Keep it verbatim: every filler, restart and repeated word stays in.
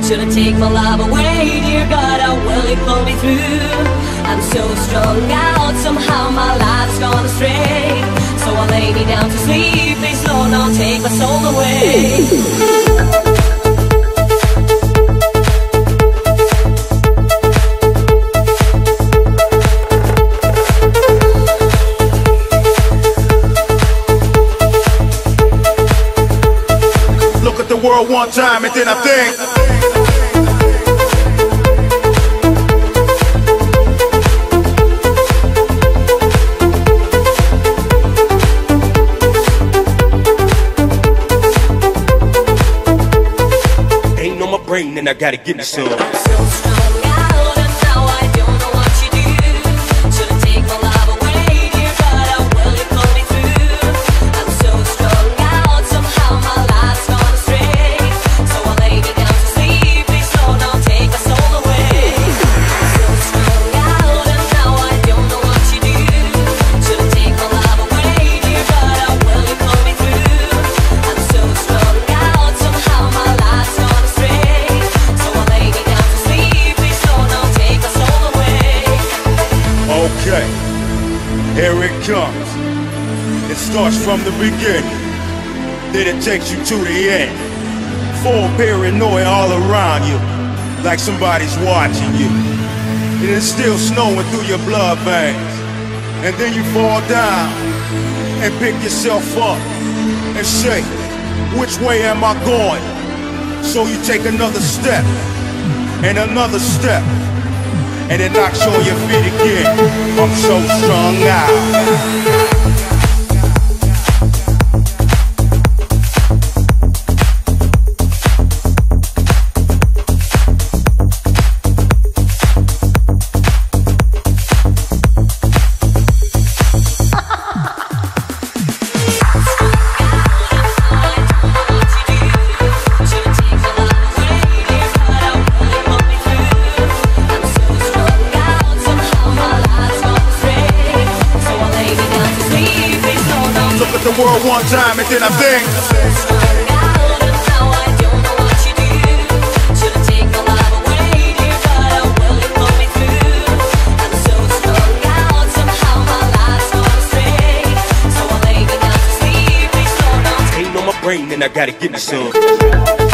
Shouldn't take my love away, dear God, how will you pull me through? I'm so strung out, somehow my life's gone astray. So I lay me down to sleep, please Lord, don't take my soul away. The world one time and then I think ain't on my brain and I gotta get me some. Okay, here it comes. It starts from the beginning, then it takes you to the end. Full paranoia all around you, like somebody's watching you. And it's still snowing through your blood veins. And then you fall down and pick yourself up and say, which way am I going? So you take another step and another step, and it knocks you on your feet again. I'm so strung out. The world one time and then I think ain't on my brain and I gotta get me some.